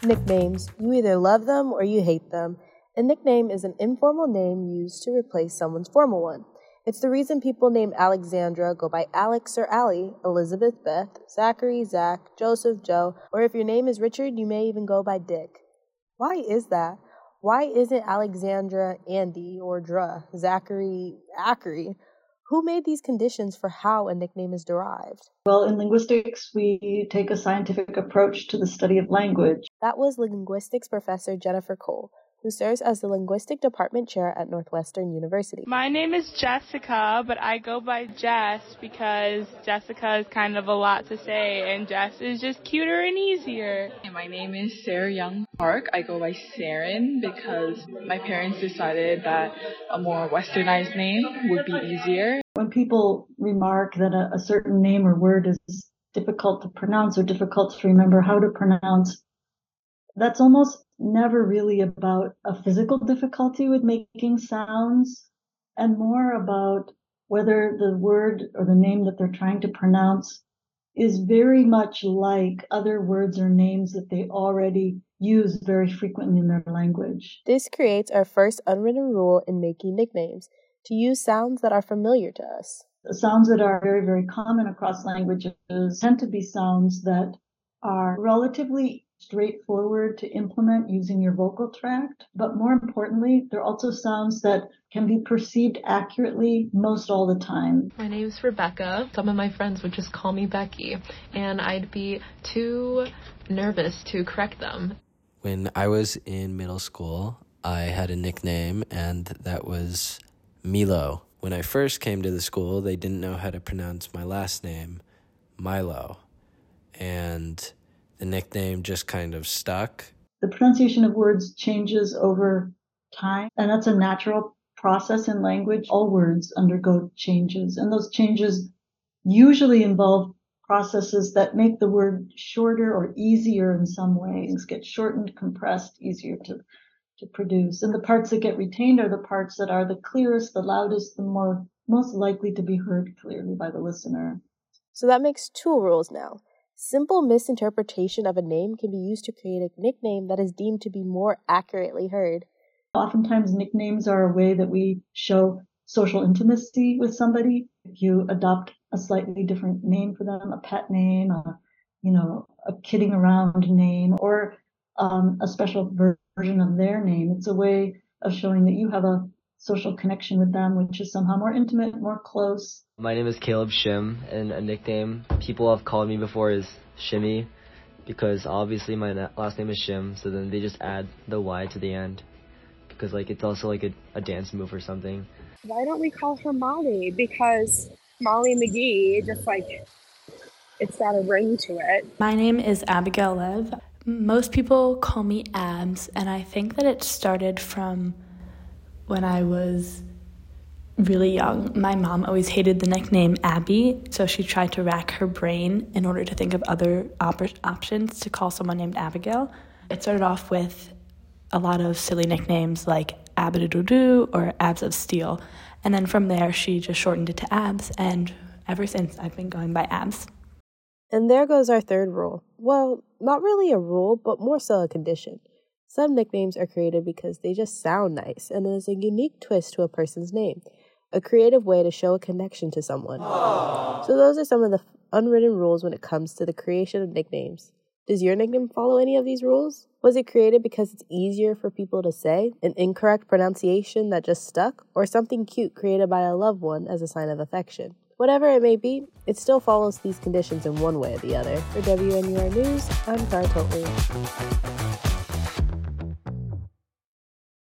Nicknames. You either love them or you hate them. A nickname is an informal name used to replace someone's formal one. It's the reason people named Alexandra go by Alex or Allie, Elizabeth Beth, Zachary, Zach, Joseph, Joe, or if your name is Richard, you may even go by Dick. Why is that? Why isn't Alexandra Andy or Dra, Zachary Ackery? Who made these conditions for how a nickname is derived? Well, in linguistics, we take a scientific approach to the study of language. That was linguistics professor Jennifer Cole, who serves as the Linguistic Department Chair at Northwestern University. My name is Jessica, but I go by Jess because Jessica is kind of a lot to say, and Jess is just cuter and easier. My name is Sarah Young Park. I go by Saren because my parents decided that a more westernized name would be easier. When people remark that a certain name or word is difficult to pronounce or difficult to remember how to pronounce, that's almost never really about a physical difficulty with making sounds and more about whether the word or the name that they're trying to pronounce is very much like other words or names that they already use very frequently in their language. This creates our first unwritten rule in making nicknames, to use sounds that are familiar to us. The sounds that are very, very common across languages tend to be sounds that are relatively straightforward to implement using your vocal tract, but more importantly, they're also sounds that can be perceived accurately most all the time. My name's Rebecca. Some of my friends would just call me Becky, and I'd be too nervous to correct them. When I was in middle school, I had a nickname, and that was Milo. When I first came to the school, they didn't know how to pronounce my last name, Milo, and the nickname just kind of stuck. The pronunciation of words changes over time, and that's a natural process in language. All words undergo changes, and those changes usually involve processes that make the word shorter or easier in some ways, get shortened, compressed, easier to produce. And the parts that get retained are the parts that are the clearest, the loudest, the most likely to be heard clearly by the listener. So that makes two rules now. Simple misinterpretation of a name can be used to create a nickname that is deemed to be more accurately heard. Oftentimes nicknames are a way that we show social intimacy with somebody. If you adopt a slightly different name for them, a pet name, a kidding around name, or a special version of their name, it's a way of showing that you have a social connection with them, which is somehow more intimate, more close. My name is Caleb Shim, and a nickname people have called me before is Shimmy, because obviously my last name is Shim, so then they just add the Y to the end, because it's also a dance move or something. Why don't we call her Molly? Because Molly McGee, it's got a ring to it. My name is Abigail Lev. Most people call me Abs, and I think that it started from when I was really young. My mom always hated the nickname Abby, so she tried to rack her brain in order to think of other options to call someone named Abigail. It started off with a lot of silly nicknames like Abadoo or Abs of Steel, and then from there she just shortened it to Abs, and ever since I've been going by Abs. And there goes our third rule. Well, not really a rule, but more so a condition. Some nicknames are created because they just sound nice, and there's a unique twist to a person's name, a creative way to show a connection to someone. Aww. So those are some of the unwritten rules when it comes to the creation of nicknames. Does your nickname follow any of these rules? Was it created because it's easier for people to say, an incorrect pronunciation that just stuck, or something cute created by a loved one as a sign of affection? Whatever it may be, it still follows these conditions in one way or the other. For WNUR News, I'm Cara Totley.